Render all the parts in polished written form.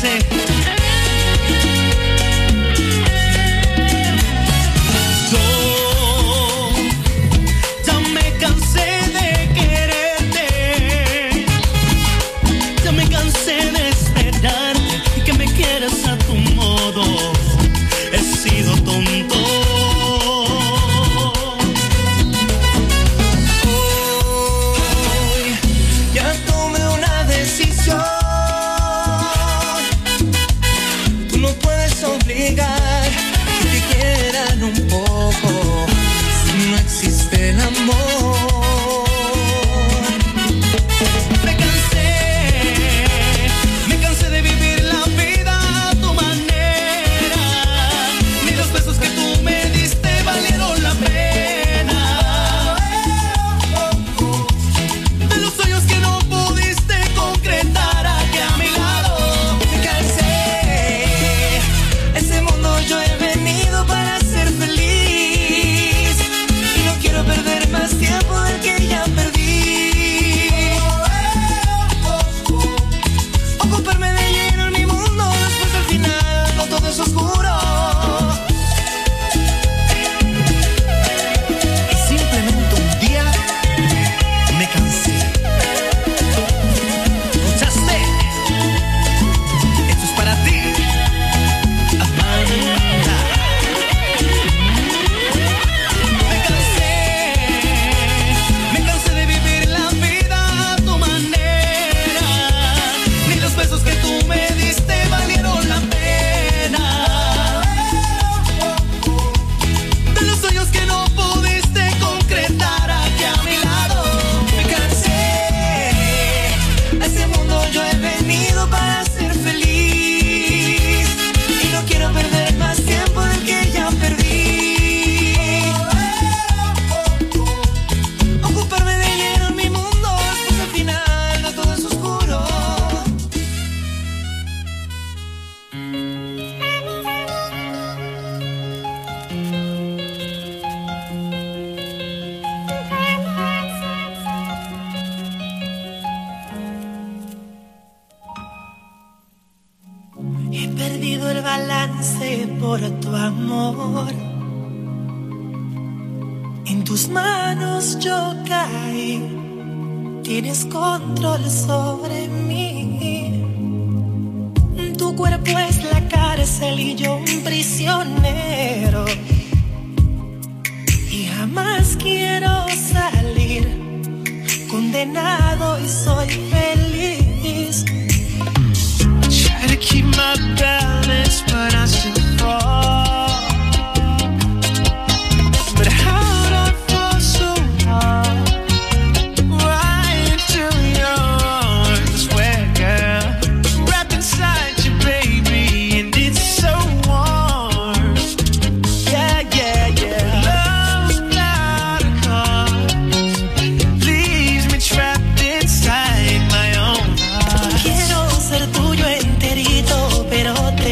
Quiero ser tuyo enterito, pero te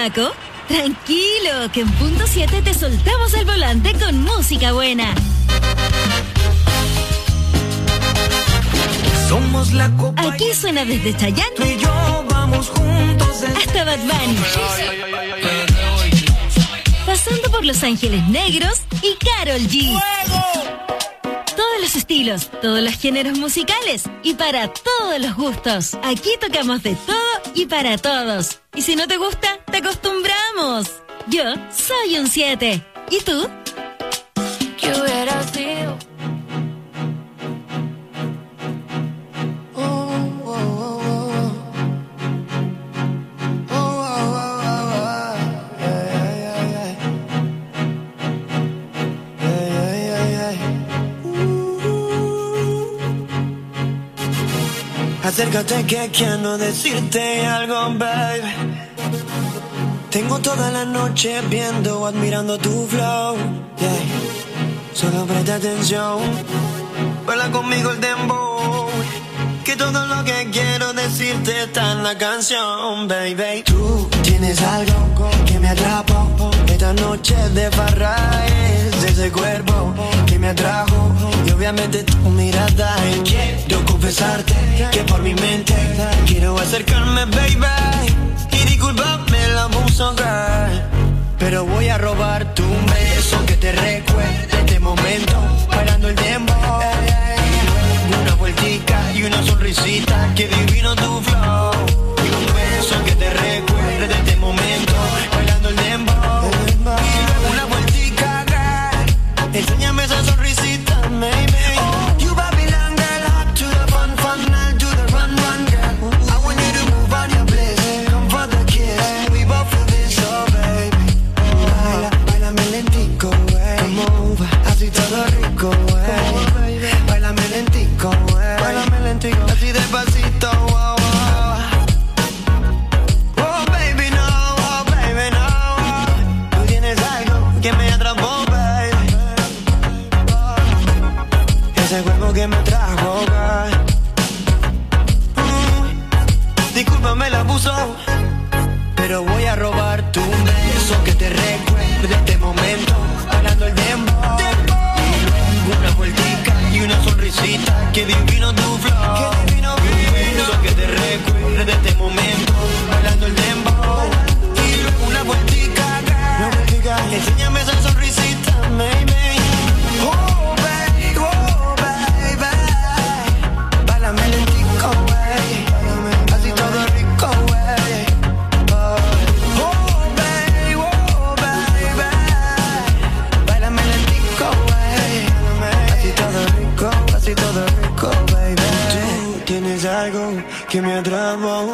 chamaco? Tranquilo, que en punto 7 te soltamos el volante con música buena. Somos la copa. Aquí suena desde Chayanne. Tú y yo vamos juntos hasta Bad Bunny. Pasando por Los Ángeles Negros y Karol G. ¡Fuego! Todos los estilos, todos los géneros musicales y para todos los gustos. Aquí tocamos de todo y para todos. Y si no te gusta, te acostumbramos. Yo soy un 7. ¿Y tú? ¿Qué hubiera sido? Acércate que quiero decirte algo, baby. Tengo toda la noche viendo o admirando tu flow, yeah. Solo presta atención, baila conmigo el dembow, que todo lo que quiero decirte está en la canción, baby. Tú tienes algo que me atrapa, esta noche de farra es de ese cuerpo que me atrajo, y obviamente tu mirada. Quiero confesarte que por mi mente quiero acercarme, baby, y discúlpame el abuso, girl, pero voy a robarte un beso que te recuerde este momento, bailando el dembow, una vueltica y una sonrisita, que divino tu flow, y un beso que te recuerde este momento, bailando el dembow, y luego una vueltica, girl, enséñame esa sonrisita, baby. Así despacito, wow, wow. Oh baby no, tú tienes algo que me atrapó, baby. Ese cuerpo que me trajo, discúlpame el abuso, pero voy a robar tu beso que te recuerde este momento, bailando el dembow, una vueltica y una sonrisita, que divino tu flow, que divino, beso que te recuerde de este momento, bailando el dembow, y luego una vueltica, enséñame esa sonrisita, baby. Oh baby, bailame lentico, baby, así todo rico, baby. Oh baby, bailame lentico, baby, así todo rico, baby. Tú tienes algo que me atrapó,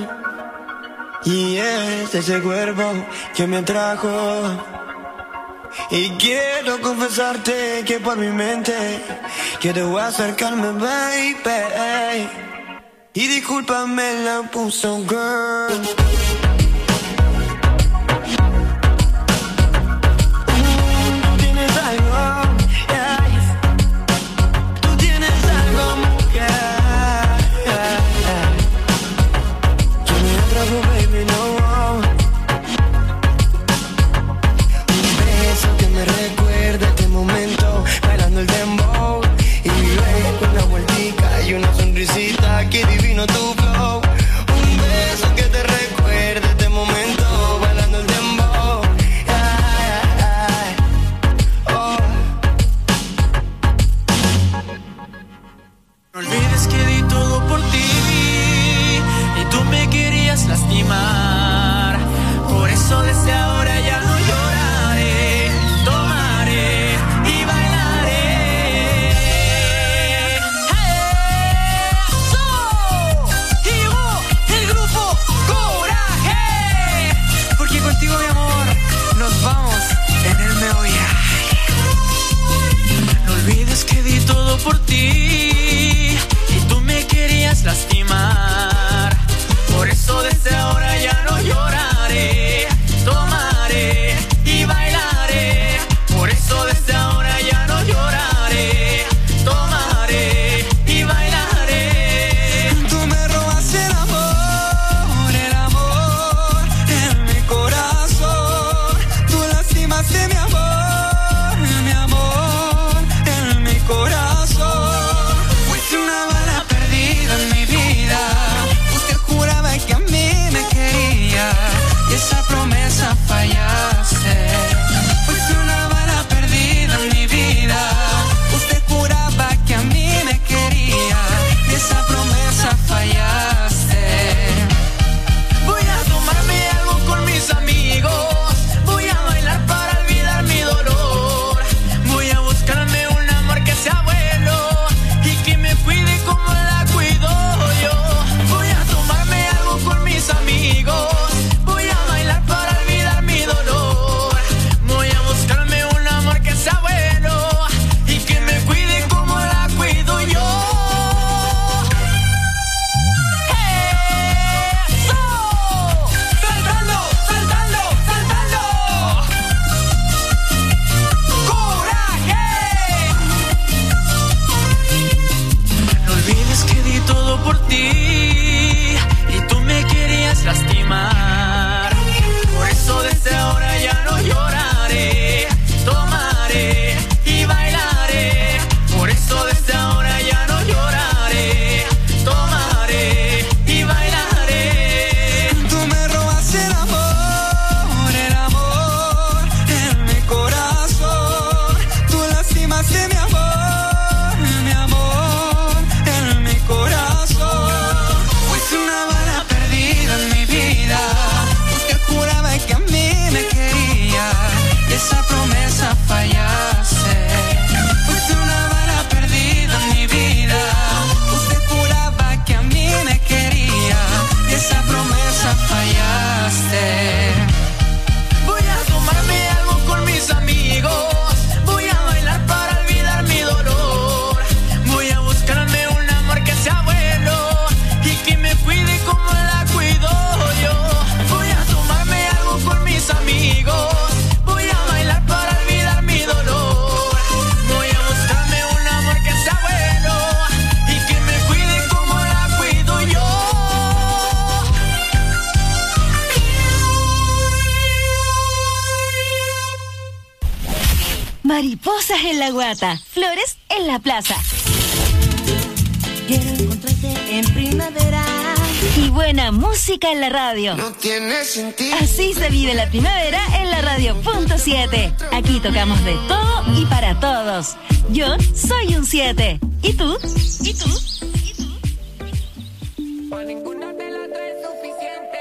y es ese cuerpo que me atrajo, y quiero confesarte que por mi mente quiero acercarme, baby, y discúlpame la puso, girl. Que divino tu flow, un beso que te recuerde esa promesa fallaste. Fuiste una bala perdida en mi vida. Usted juraba que a mí me quería y esa promesa fallaste. Voy a tomarme algo con mis amigos. Voy a bailar para olvidar mi dolor. Voy a buscarme un amor que sea bueno y que me cuide como la cuido yo. Voy a tomarme algo con mis amigos. Voy a bailar para olvidar mi dolor. Voy a buscarme un amor que sea bueno y que me cuide como la cuido yo. Mariposas en la guata, flores en la plaza. Quiero encontrarte en primavera. Y buena música en la radio. No tiene sentido. Así se vive la primavera en la radio.7. Aquí tocamos de todo y para todos. Yo soy un 7. ¿Y tú? ¿Y tú? ¿Y tú? Para ninguna de las dos es suficiente.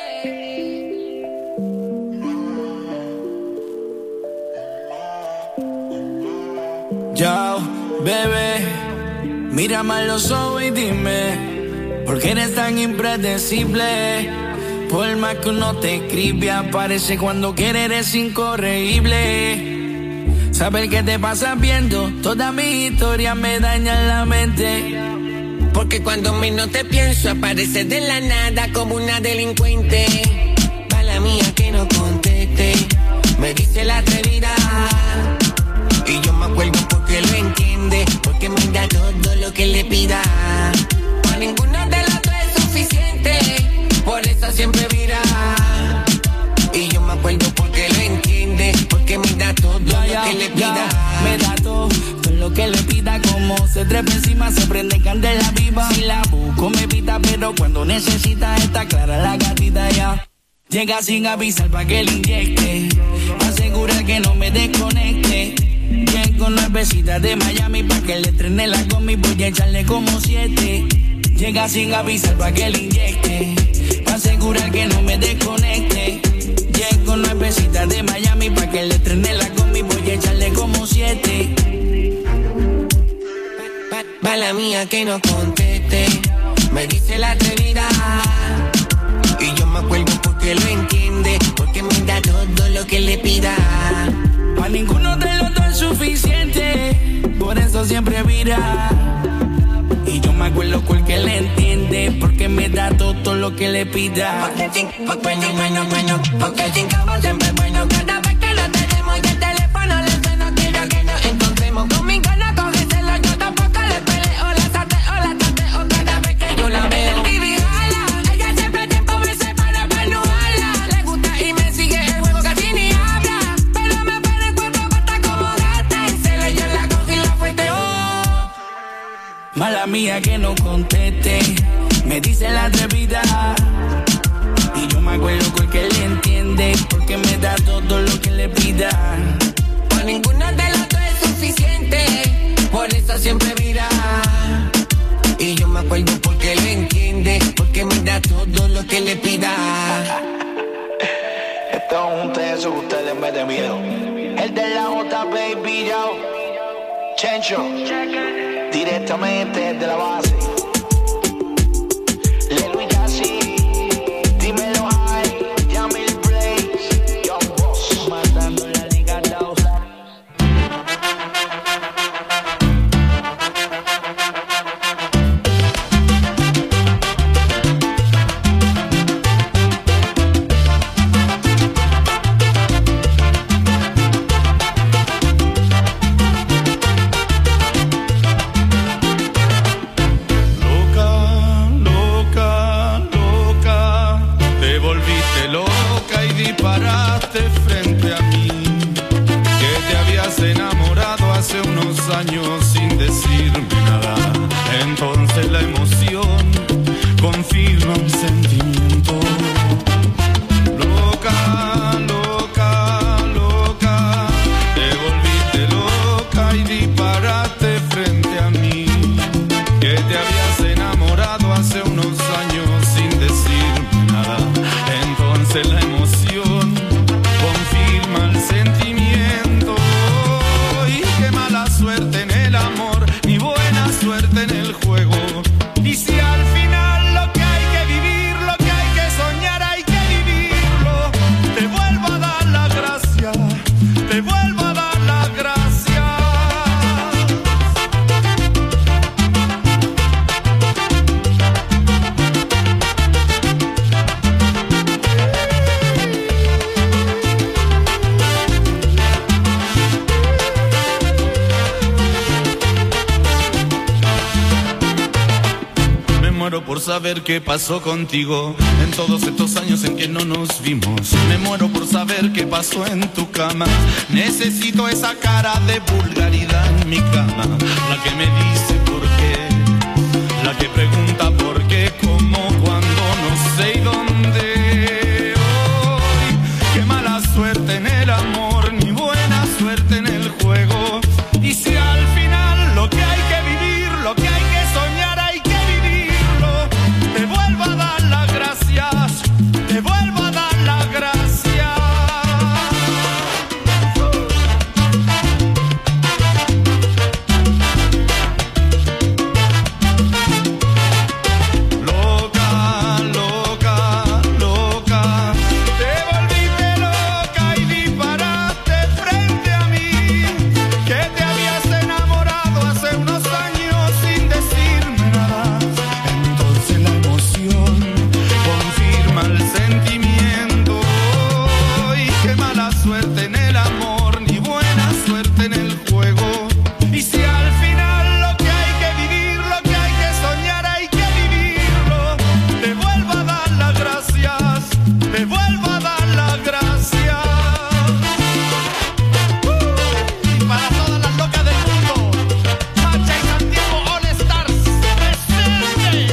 Yo, bebé, mírame a los ojos y dime, ¿por qué eres tan impredecible? Por más que uno te escribe, aparece cuando quiere, eres incorregible. Saber qué te pasa viendo toda mi historia me daña la mente. Porque cuando menos te pienso, apareces de la nada como una delincuente. Mala mía que no conteste, me dice la atrevida. Y yo me acuerdo porque lo entiende, porque me da todo lo que le pida. Para ninguno de los dos es suficiente, por eso siempre vira. Y yo me acuerdo porque lo entiende, porque me da todo lo que le pida. Me da todo lo que le pida, como se trepa encima, se prende candela viva. Si la busco me pita, pero cuando necesita está clara la gatita ya. Llega sin avisar pa' que le inyecte, asegurar que no me desconecte. Llego nuevecita de Miami pa' que le estrene la combi, voy a echarle como 7. Llega sin avisar pa' que le inyecte, pa' asegurar que no me desconecte. Llego nuevecita de Miami pa' que le estrene la combi, voy a echarle como 7. Mala mía que no conteste, me dice la atrevida. Y yo me acuerdo porque lo entiende, porque me da todo lo que le pida. Pa' ninguno de los dos es suficiente, por eso siempre vira. Y yo me acuerdo porque le entiende, porque me da todo lo que le pida. Porque el chincabo siempre es bueno. Cada vez que lo tenemos y el teléfono le suena, quiero que nos encontremos. Con mi gana cógeselo, yo tampoco le peleo. La tateo cada vez que yo la veo. Baby, jala, ella siempre tiempo me separa para no hablar. Le gusta y me sigue el juego, casi ni habla. Pero me para en cuatro patas como gata. Y se le yo la cojo y la fueteo. Mala mía que no conteste, me dice la atrevida. Y yo me acuerdo porque le entiende, porque me da todo lo que le pida. Para ninguno de los dos es suficiente, por eso siempre vira. Y yo me acuerdo porque le entiende, porque me da todo lo que le pida. Esto es un teso que ustedes me den miedo. El de la J, baby, yo. Chencho, directamente desde la base. Lelo y Yassi, dímelo high, Yamil Blaze, Young Boss, matando la liga Dawes. Paraste frente a mí, que te habías enamorado hace unos años sin decirme nada. Entonces la emoción confirma un sentimiento. Loca, loca, loca, te volviste loca y disparaste frente a mí, que te habías enamorado hace unos años sin decirme nada. Entonces la emoción confirma el sentimiento. por saber qué pasó contigo en todos estos años en que no nos vimos. Me muero por saber qué pasó en tu cama. Necesito esa cara de vulgaridad en mi cama. La que me dice por qué, la que pregunta por qué, cómo, cuándo, no sé y dónde. Hoy, qué mala suerte en el amor, ni buena suerte en el juego. Y si al final lo que hay que vivir, lo que hay que soñar, hay que vivirlo. Te vuelvo a dar las gracias, te vuelvo a dar las gracias. Loca, loca, loca, te volviste loca y disparaste frente a mí. Que te habías enamorado hace unos años sin decirme nada. Entonces la emoción confirma el sentimiento. Y qué mala suerte en el amor, ni buena suerte en el juego. Y si al final lo que hay que vivir, lo que hay que soñar, hay que vivirlo. Te vuelvo a dar las gracias, te vuelvo a dar las gracias. Y para todas las locas del mundo, Sacha y Santiago All Stars, presente.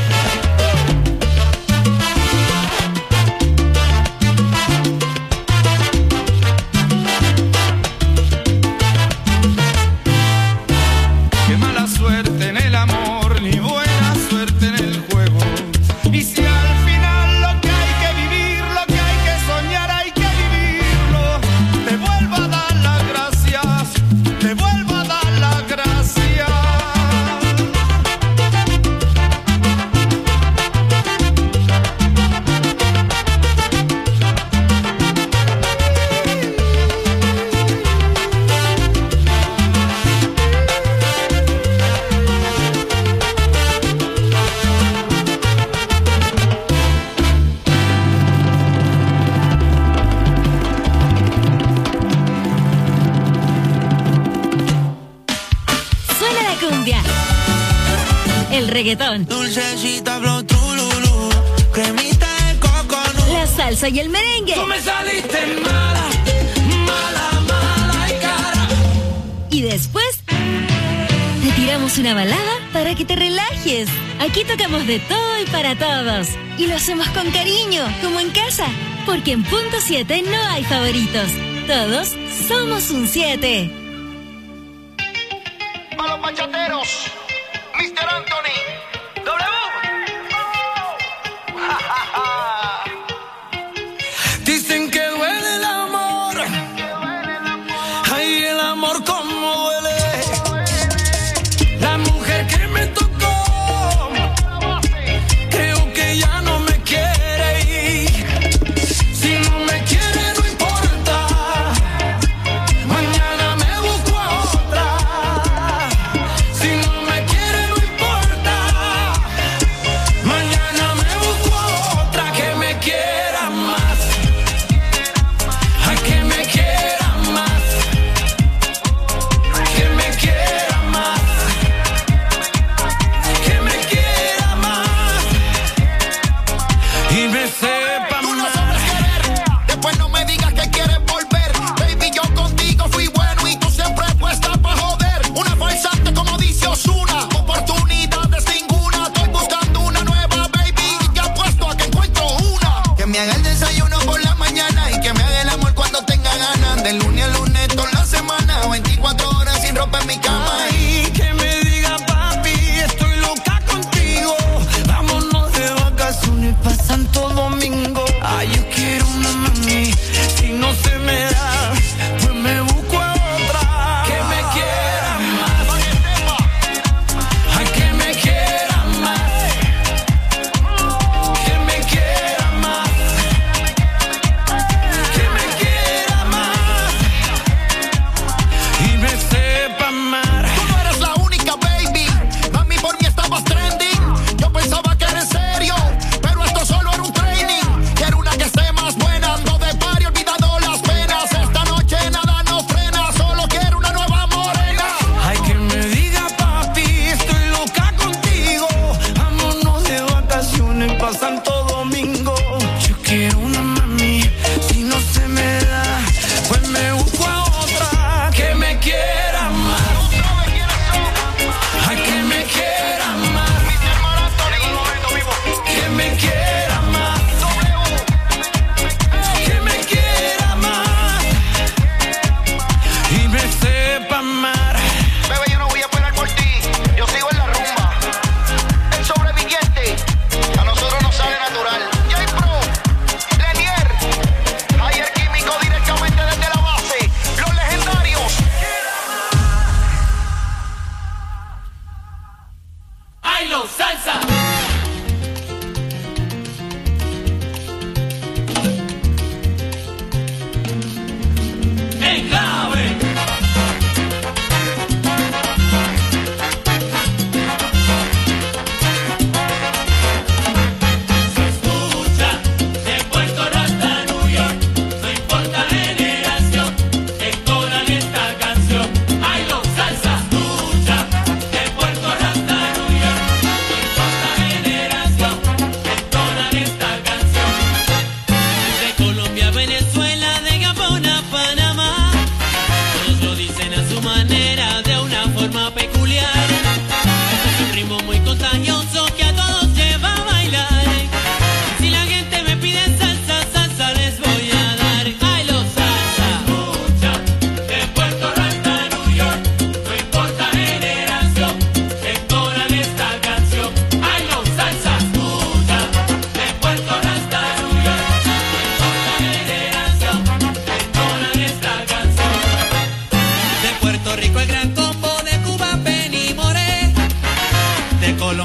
Qué mala suerte en el amor, ni buena suerte en el juego. Y si al final lo que hay que vivir, lo que hay que soñar, hay que vivirlo. Te vuelvo a dar las gracias, te vuelvo a dar las gracias. Suena la cumbia, el reggaetón, Dulcecita, flow, trululú, cremita de coconut. la salsa y el merengue. Tú me saliste mala, mala, mala y cara. Y después te tiramos una balada para que te relajes. Aquí tocamos de todo y para todos. Y lo hacemos con cariño, como en casa. Porque en punto 7 no hay favoritos. Todos somos un 7. A los bachateros, Mr. Anthony, Dicen que duele el amor. Ay, el amor como duele. La mujer que me tocó, creo que ya no me quiere ir. Si no me quiere no importa, mañana me busco a otra. Si no me quiere no importa, mañana me busco a otra que me quiera más. A que me quiera más, que me quiera más, que me quiera más y me sepa tú no más. sabes querer. Después no me digas que quieres volver. Baby, yo contigo fui bueno y tú siempre puesta pa' joder. Una falsante como dice Ozuna, oportunidades ninguna. Estoy buscando una nueva, baby, y ya apuesto a que encuentro una. Que me haga el desayuno por la mañana y que me haga el amor cuando tenga ganas. De lunes a lunes toda la semana, 24 horas sin ropa en mi cama. Ay, que me diga papi, estoy loca contigo. Vámonos de vacaciones pa' Santo Domingo. Ay, yo quiero una mami, si no se me da, pues me busco a otra. Que me quiera más, ay, que me quiera más, que me quiera más, que me quiera más y me sepa amar. Tú no eres la única, baby. Mami, por mí estabas trending. Yo pensaba que era en serio, pero esto solo era un training. Quiero una que esté más buena. Ando de party, olvidando las penas. Esta noche nada nos frena. Solo quiero una nueva morena. Ay, que me diga papi, estoy loca contigo. Vámonos de vacaciones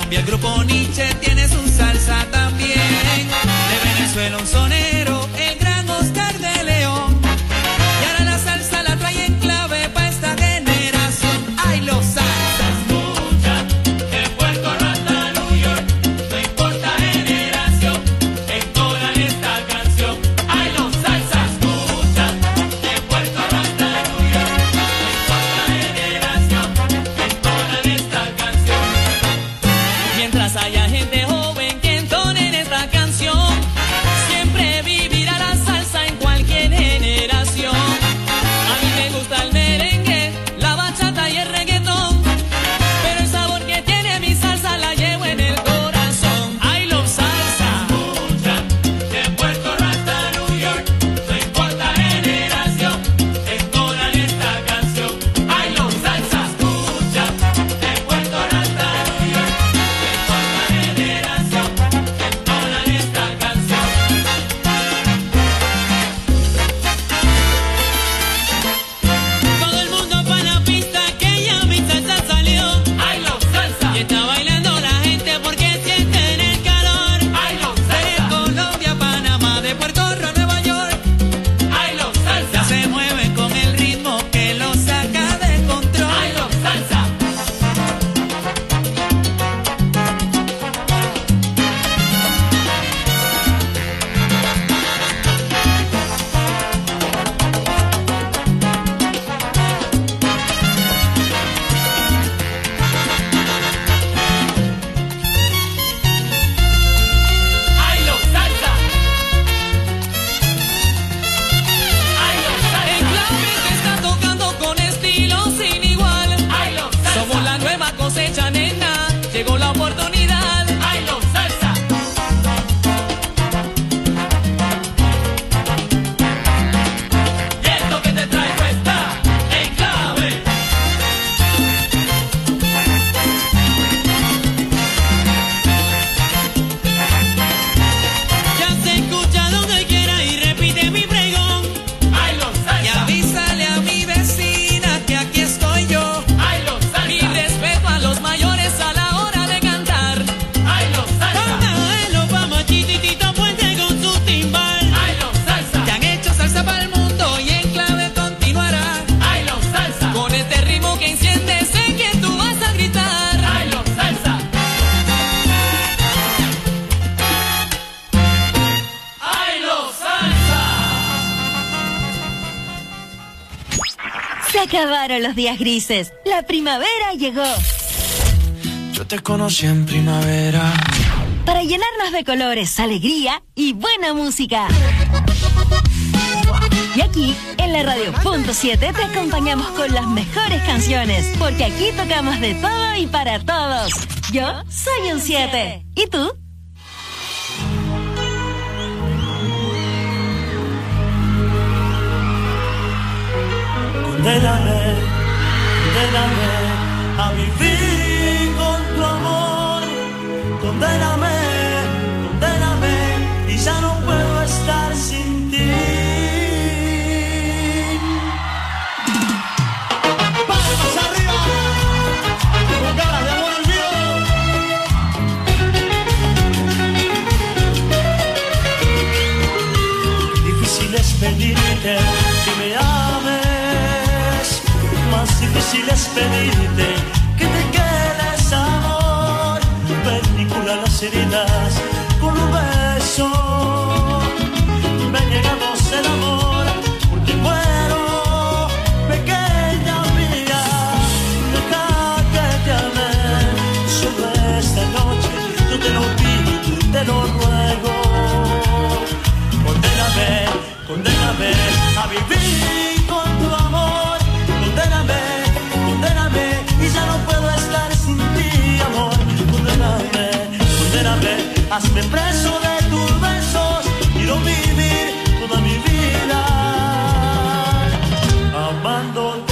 Colombia el grupo Nietzsche tiene su salsa también. De Venezuela un sonero, el gran Oscar de León. Y ahora la salsa la trae en clave pa' esta generación. ¡Ay, los salsas! Escucha, de Puerto Rico hasta New York, no importa generación, entonan esta canción. ¡Ay, los salsas! Escucha, de Puerto Rico hasta New York, no importa generación, entonan esta canción. Mientras haya gente joven que entone en esta canción, siempre vivirá la salsa en cualquier generación. A mí me gusta el merengue, la bachata y el reggaetón, pero el sabor que tiene mi salsa la llevo en el corazón. ¡Ay, los salsa! Escucha, de Puerto Rico hasta New York, no importa generación, entonan esta canción. ¡Ay, los salsa! Escucha, de Puerto Rico hasta New York, no importa generación, entonan esta canción. Todo el mundo pa' la pista que ya mi salsa salió. ¡Ay, los salsa! Y está bailando la gente porque sienten el calor. ¡Ay, los De salsa! Colombia, Panamá, de Puerto Rico a Nueva York, ¡Ay, los ya salsa! se mueven con el ritmo que los saca de control. ¡Ay, los salsa! ¡Ay, los salsa! ¡Ay, los En clave que está tocando con estilo sin igual. ¡Ay, los salsa! Somos la nueva cosecha, nena. Llegó la oportunidad. ¡Ay, los salsa! Y esto que te traigo está en clave. Ya se escucha donde quiera y repite mi pregón. ¡Ay, los Y salsa! avísale a mi vecina que aquí estoy yo. ¡Ay, los Y salsa! respeto a los mayores a la hora de cantar. ¡Ay, los salsa! Págalo pa' Machititito Puente con su timbal. ¡Ay, los salsa! Te han hecho salsa para el mundo y en clave continuará. ¡Ay, los salsa! Con este ritmo que enciende, sé que tú vas a gritar. ¡Ay, los salsa! ¡Ay, los salsa! Se acabaron los días grises. La primavera llegó. Yo te conocí en primavera. Para llenarnos de colores, alegría y buena música. Y aquí, en la Radio.7, te acompañamos con las mejores canciones, porque aquí tocamos de todo y para todos. Yo soy un 7. ¿Y tú? Condéname, condéname a vivir con tu amor. Condéname, condéname y ya no puedo estar sin ti. ¡Palmas arriba! Con ganas de amor olvido. Difícil es pedirte que me ames, más difícil es pedirte que te quedes, amor. Película las heridas con un beso. Benegamos el amor porque muero, pequeña mía. Deja que te ame solo esta noche. Yo te lo pido y te lo ruego. Condéname, condéname a vivir con tu amor. Condéname, condéname y ya no puedo estar sin ti, amor. Condéname, condéname, hazme preso de tus besos. Quiero vivir toda mi vida amándote.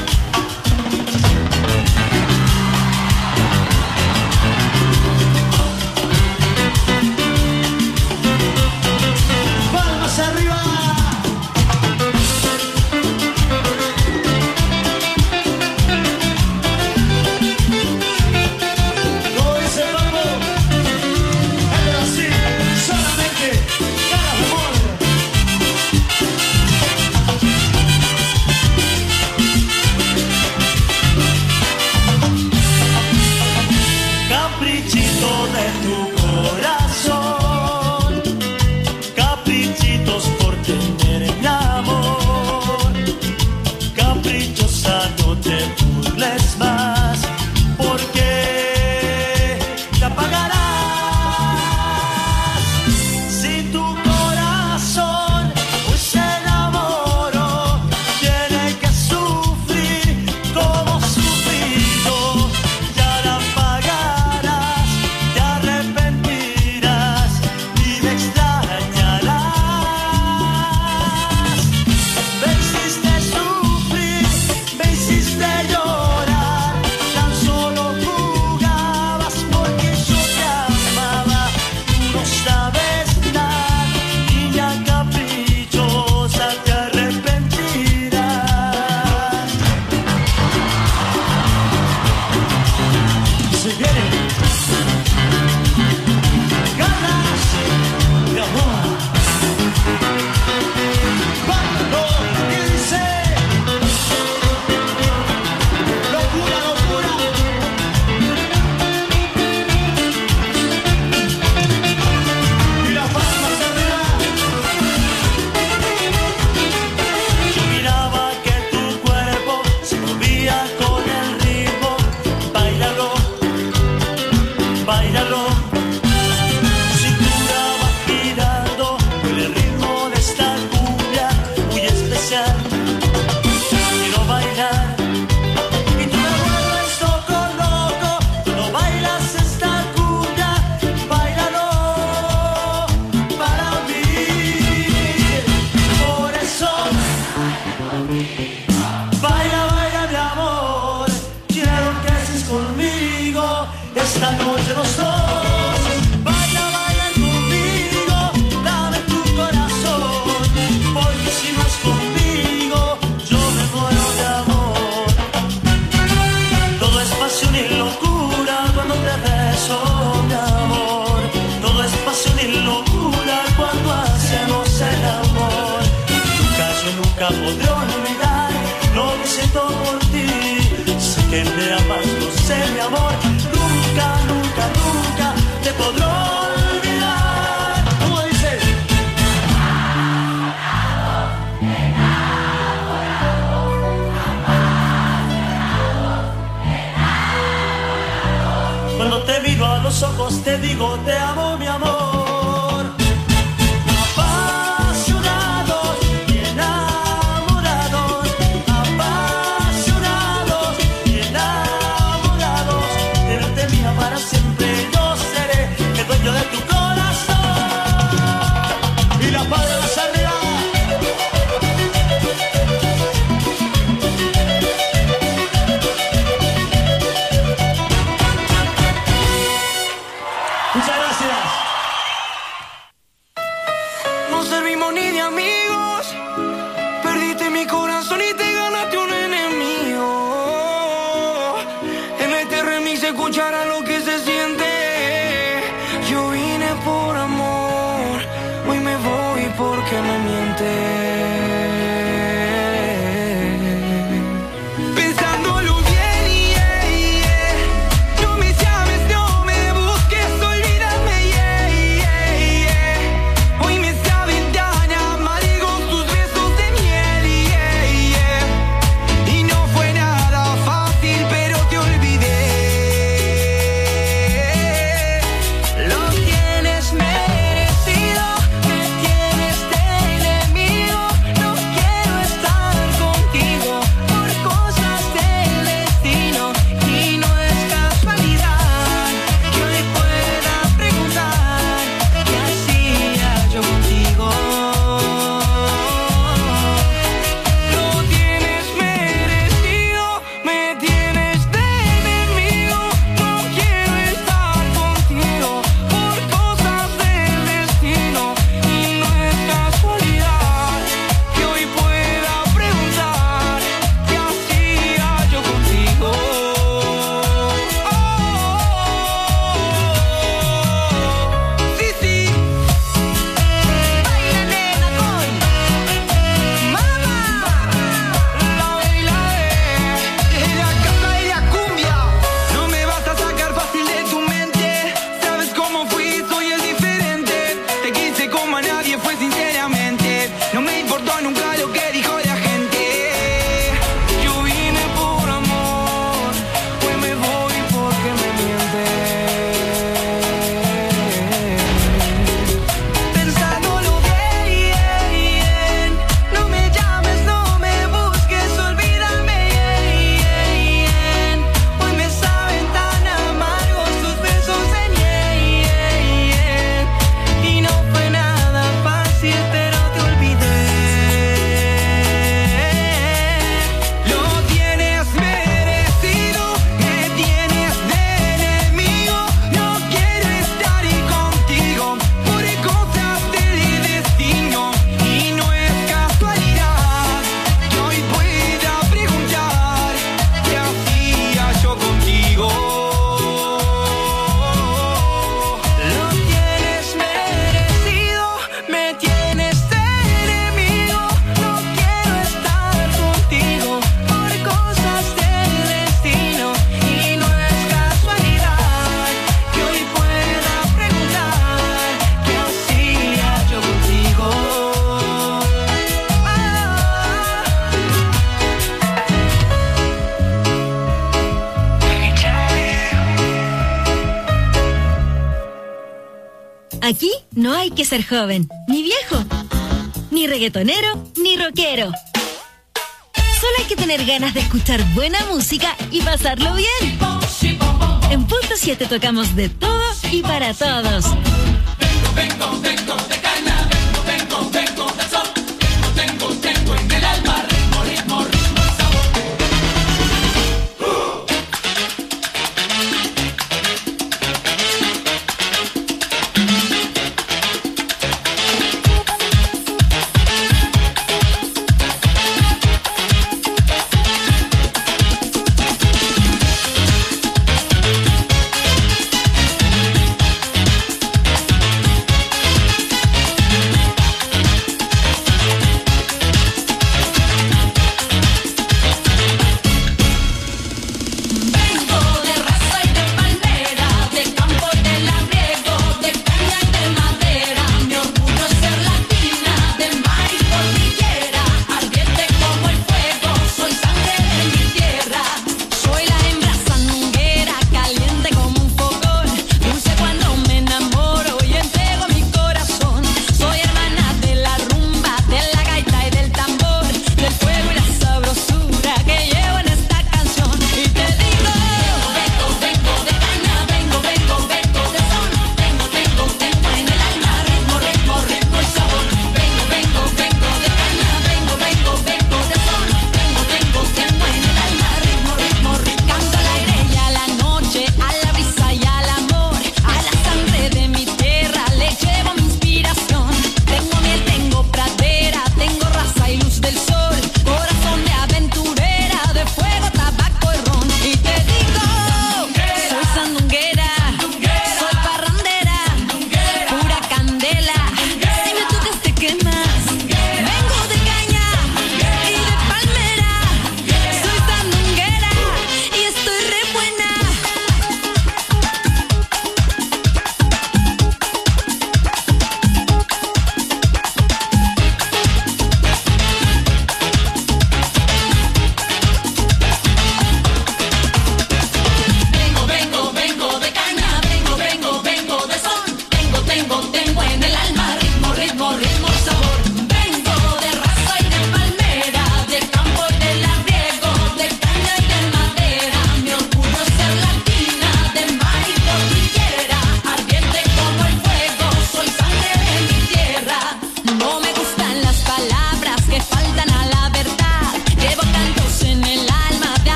Palmas arriba. Todo ese cosa no te burles más, porque te apagarás. Si tu corazón hoy se enamoró, tiene que sufrir como sufrido. Ya la pagarás, te arrepentirás y me extrañarás. Me hiciste sufrir, me hiciste llorar, tan solo jugabas porque yo te amaba. Tú no sabes nada, niña caprichosa, te arrepentirás. Se viene ganas de amor. Báilalo, y dice locura, locura. Y la palma se arriba. Yo miraba que tu cuerpo se movía con el ritmo. Báilalo, báilalo. Tu cintura va girando con el ritmo de esta cumbia muy especial. Quiero bailar y tú me vuelves loco, loco. Tú no bailas esta cumbia, báilalo para mí. Por eso baila, baila mi amor. Quiero que estés conmigo esta noche los dos. Baila, baila conmigo, dame tu corazón, porque si no es conmigo yo me muero de amor. Todo es pasión y locura cuando te beso, mi amor. Todo es pasión y locura cuando hacemos el amor. Nunca podré olvidar lo que siento por ti. Sé que me amas, lo sé, mi amor. Nunca, nunca, nunca te podré olvidar. ¿Cómo dices? Cuando te miro a los ojos te digo te amo, mi amor. Apasionados y enamorados, apasionados y enamorados. De verte mía para siempre yo seré el dueño de tu corazón. Y la palma se arriba. Muchas gracias. No servimos ni de amigos. Perdiste mi corazón y te ganaste un enemigo. En este remix se escuchará lo que se siente. Yo vine por amor, hoy me voy porque me miente. Pensándolo bien, no me llames, no me busques, olvídame, hoy me saben tan amargos tus besos de miel, y no fue nada fácil, pero te olvidé. Aquí no hay que ser joven, ni viejo, ni reggaetonero, ni rockero. Solo hay que tener ganas de escuchar buena música y pasarlo bien. En Punto 7 tocamos de todo y para todos. Vengo de caña, vengo del sol. Tengo en el alma ritmo, sabor.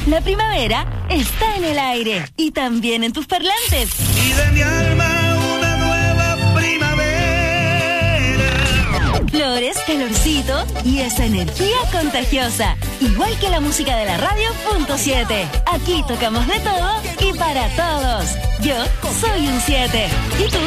La primavera está en el aire y también en tus parlantes. Y de mi alma una nueva primavera. Flores, calorcito y esa energía contagiosa. Igual que la música de la radio.7. Aquí tocamos de todo y para todos. Yo soy un 7. ¿Y tú?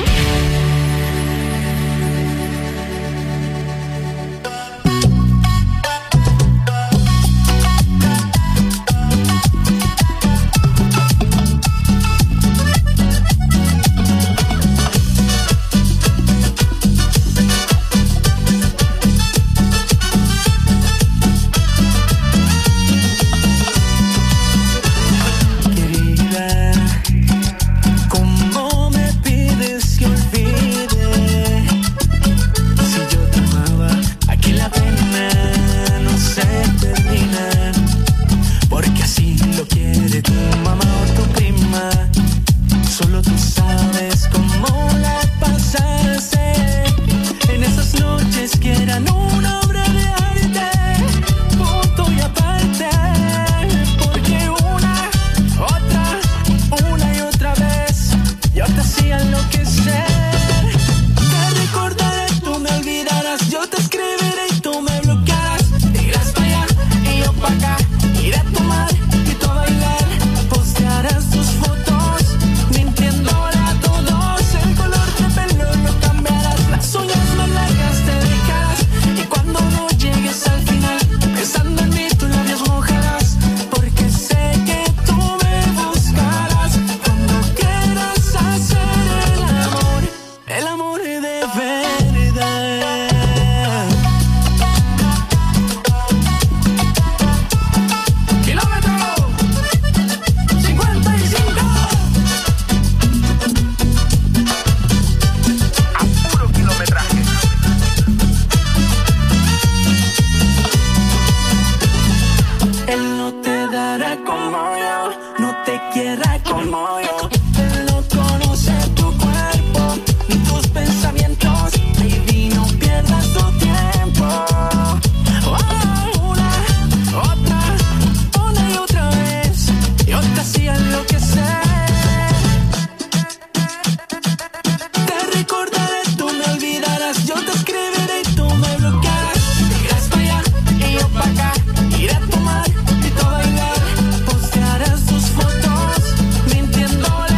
Iré a tomar y todo bailar, postearás tus fotos, mintiéndole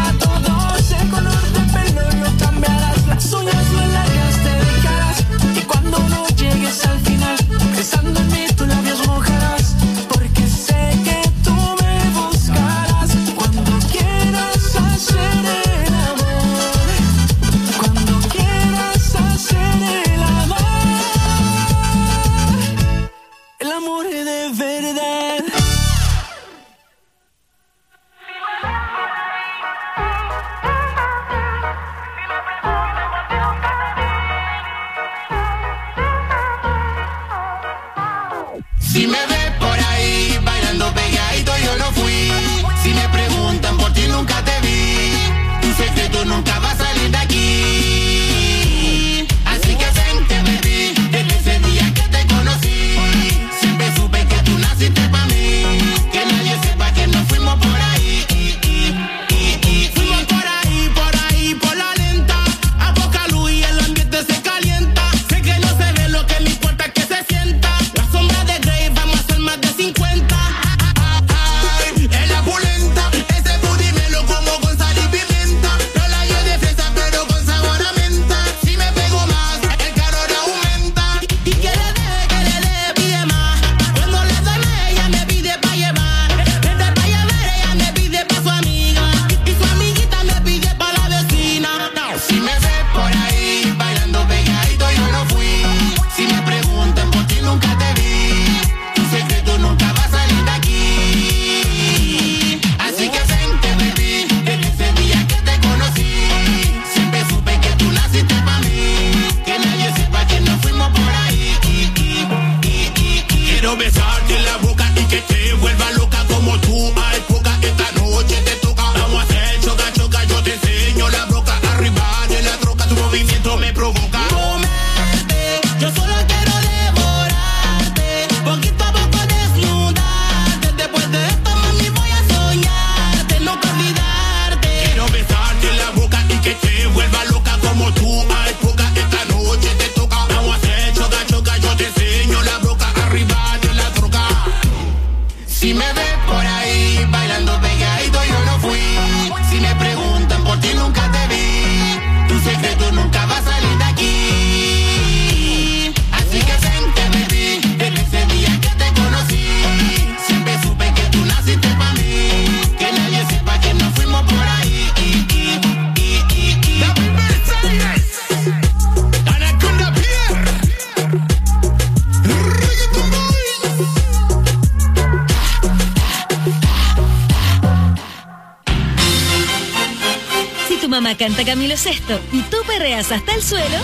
mamá canta Camilo VI y tú perreas hasta el suelo,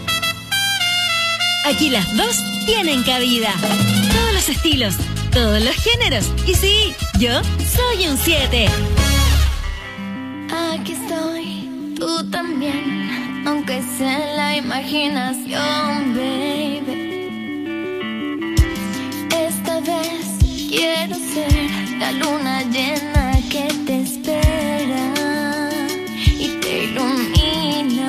aquí las dos tienen cabida. Todos los estilos, todos los géneros. Y sí, yo soy un 7. Aquí estoy, tú también, aunque sea en la imaginación, baby. Esta vez quiero ser la luna llena que te espera y te ilumina.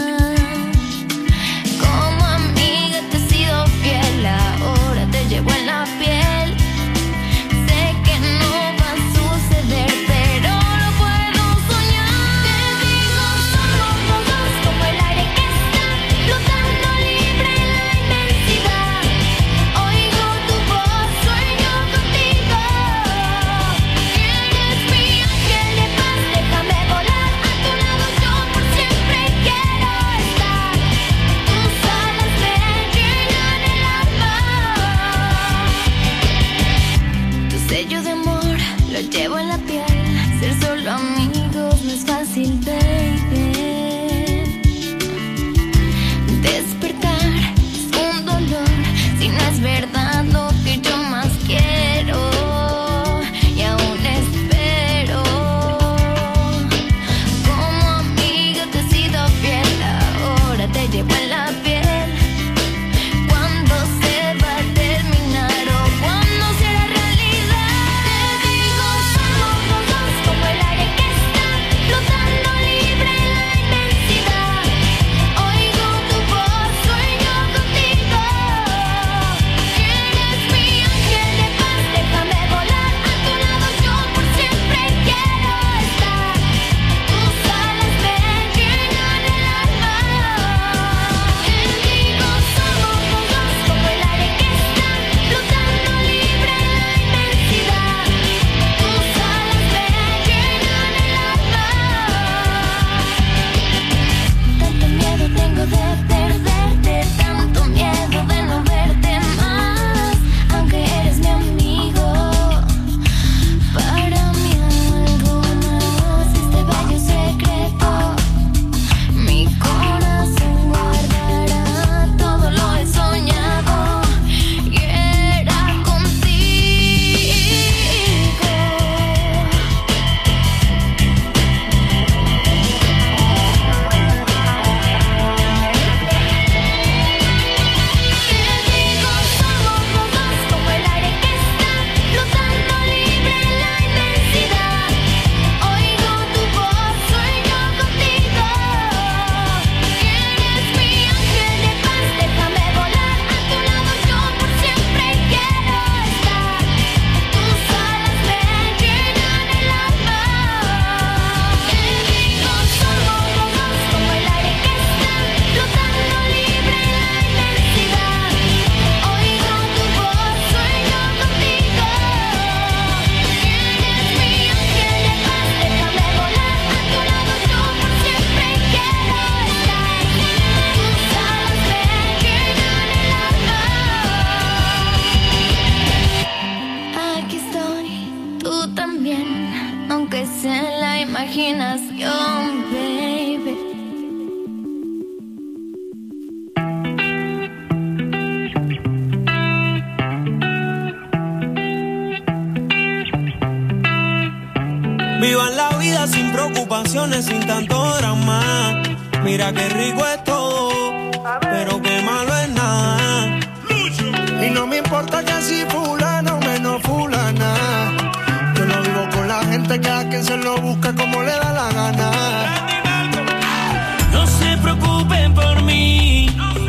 Como amiga te he sido fiel, ahora te llevo en la piel. Sé que no va a suceder, pero lo puedo soñar. Te digo, somos los dos como el aire que está flotando libre en la inmensidad. Oigo tu voz, sueño contigo. Eres mi ángel de paz, déjame volar a tu lado, yo por siempre quiero estar. Tus alas me llenan el alma. Tu sello de amor lo llevo en la piel. Ser solo amigos no es fácil, baby. Despertar es un dolor si no es verdad lo que yo más quiero. Y aún espero. Como amiga te he sido fiel, ahora te llevo en la piel. Cuando se va a terminar o cuando será realidad. Te digo, somos los dos como el aire que está flotando libre en la inmensidad. Oigo tu voz, sueño contigo. Eres mi ángel de paz, déjame volar a tu lado, yo por siempre quiero estar. Tus alas me llenan el alma. Te digo, somos los dos como el aire que está flotando libre en la inmensidad. Tus alas me llenan el alma. Tanto miedo tengo de perderte, tanto miedo de no verte más. Aunque eres mi amigo, para mí algo más. Este bello secreto, mi corazón guardará. Todo lo he soñado y era contigo. Te digo, somos los dos como el aire que está flotando libre en la inmensidad. Oigo tu voz, sueño contigo. Eres mi ángel de paz, déjame volar a tu lado, yo por siempre quiero estar. Tus alas me llenan el alma. Te digo, somos los dos como el aire que está flotando libre en la inmensidad. Oigo tu voz, sueño contigo. Eres mi ángel de paz, déjame volar a tu lado, yo por siempre quiero estar. Tus alas me llenan el alma. Aquí estoy, tú también, aunque sea en la imaginación, baby. Vivan la vida sin preocupaciones, sin tanto drama. Mira qué rico es todo, pero qué malo es nada. Y no me importa que si fulano menos fulana. Yo no vivo con la gente que a quien se lo busca como le da la gana. No se preocupen por mí.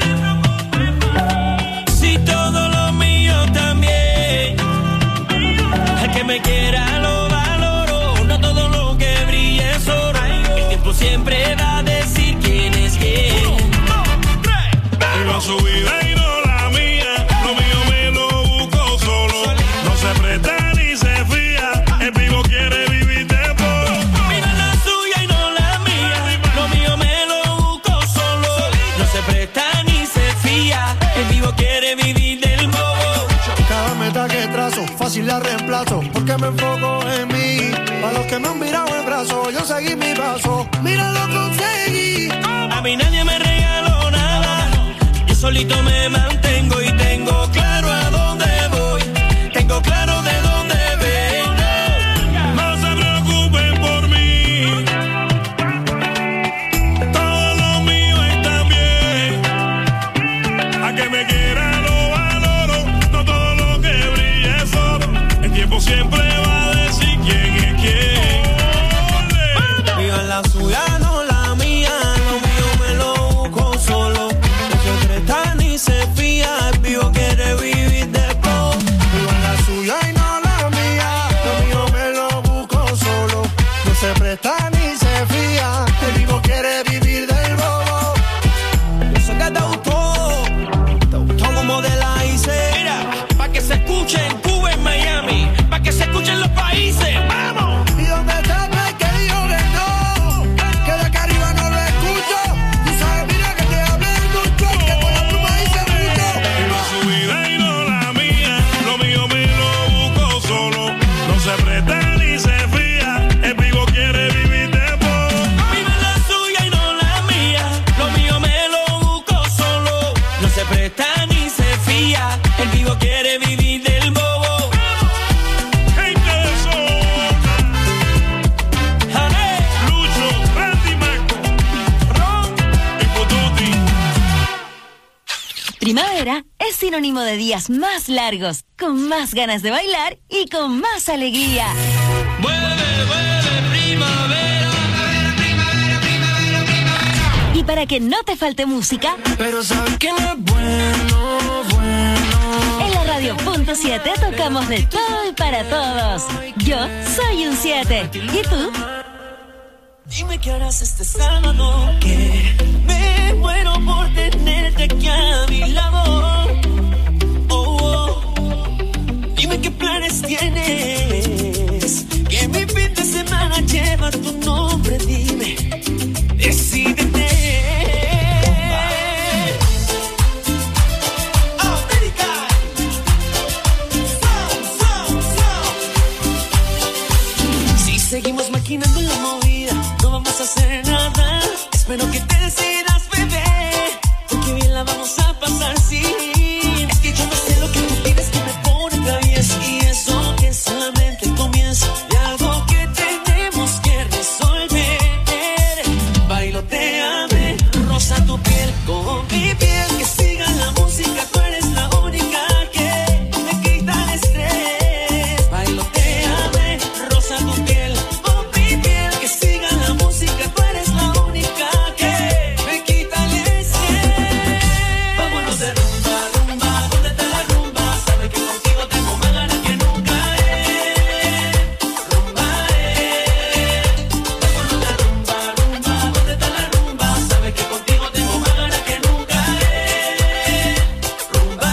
Si todo lo mío también. El que me quiera lo valoro. No todo lo que brilla es oro. El tiempo siempre va a decir quién es quién. Viva su vida y no la mía. Lo mío me lo busco solo. No se presta ni se fía. El vivo quiere vivir de poro. Mira la suya y no la mía. Lo mío me lo busco solo. No se presta ni se fía. El vivo quiere vivir del bobo. Cada meta que trazo, fácil la reemplazo, porque me enfoco en mí. Pa' los que me han virado el brazo, yo seguí mi paso. Mira, lo conseguí. A mí nadie me regaló nada. Yo solito me mantengo y tengo claro a dónde voy. Tengo claro de dónde vengo. No se preocupen por mí. Todo lo mío está bien. A que me quiera lo valoro. No todo lo que brilla es oro. El tiempo siempre va a decir quién es quién. Viva la suya, no la mía. Lo mío me lo busco solo. No se presta ni se fía. El vivo quiere vivir de flow. Viva la suya y no la mía. Lo mío me lo busco solo. No se presta ni se fía. El vivo quiere vivir del bobo. Yo sé que te gustó como de la hice. Mira, pa' que se escuche en Cuba, en Miami. Pa' que se escuchen los países. ¡Vamos! ¿Y dónde está el que dijo que no? Que de acá arriba no lo escucho. Tú sabes, mira que te hablé mucho. Que con la pluma hice mucho. Viva su vida y no la mía. Lo mío me lo busco solo. No se presta ni se fía. El vivo quiere vivir de poco. Viva la suya y no la mía. Lo mío me lo busco solo. No se presta ni se fía. El vivo quiere vivir del bobo. Gente de zona. ¡Jale! Lucho, Randy Marco, ¡Ron! y Pututi. Primavera es sinónimo de días más largos, con más ganas de bailar y con más alegría. ¡Vuelve, vuelve, primavera! Y para que no te falte música, Pero sabes que no es bueno, bueno. en la Radio.7 tocamos de todo y para todos. Yo soy un 7. ¿Y tú? Dime qué harás este sábado, que me muero por tenerte aquí a mi lado. Oh, oh. Dime qué planes tienes, que mi fin de semana lleva tu nombre. Dime, decídete. América. Si seguimos maquinando la movida, no vamos a hacer nada. Espero que te decidas, bebé, porque bien la vamos a pasar, sí. Es que yo no sé lo que tú tienes que me pone travieso. Y eso que es solamente el comienzo de algo que tenemos que resolver. Bailoteame, rosa tu piel con mi piel. Que siga la música, tú eres la única que me quita el estrés. Bailoteame, rosa tu piel con mi piel. Que siga la música, tú eres la única que me quita el estrés. Vámonos de rumba, rumba, ¿dónde está la rumba? Sabes que contigo tengo más ganas que nunca, rumba, Vámonos de rumba, rumba, ¿dónde está la rumba? Sabes que contigo tengo más ganas que nunca, rumba,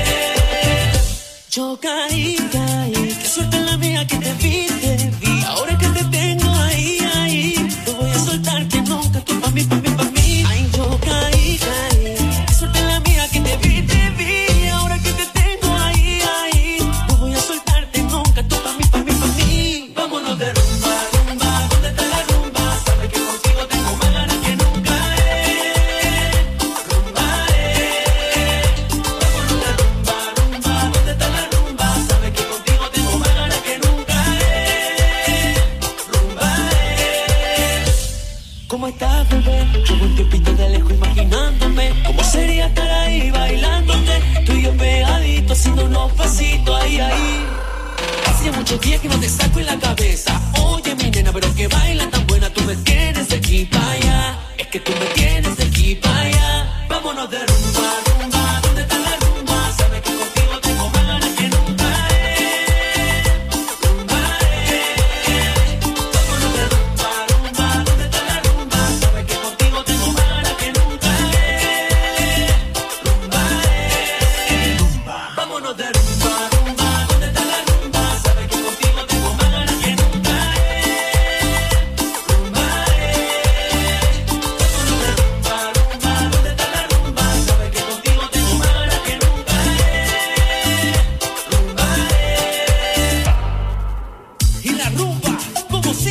Yo caí, qué suerte la mía que te vi. Ahora que te tengo ahí, no voy a soltar que nunca, tú pa' mí, pa' mí, pa' mí. Ay, yo caí, qué suerte la mía que te vi. Ahora que te tengo ahí, no voy a soltarte nunca, tú pa' mí, pa' mí, pa' mí. Vámonos de rumba, rumba, ¿dónde está la rumba? Sabes que contigo tengo más ganas que nunca, rumba, Vámonos de rumba, rumba, ¿dónde está la rumba? Sabes que contigo tengo más ganas que nunca, rumba, ¿Cómo estás, bebé? Llevo un tiempito de lejos imaginándome cómo sería estar ahí bailándote, tú y yo pegaditos haciendo unos pasitos ahí. Hacía muchos días que no te saco en la cabeza.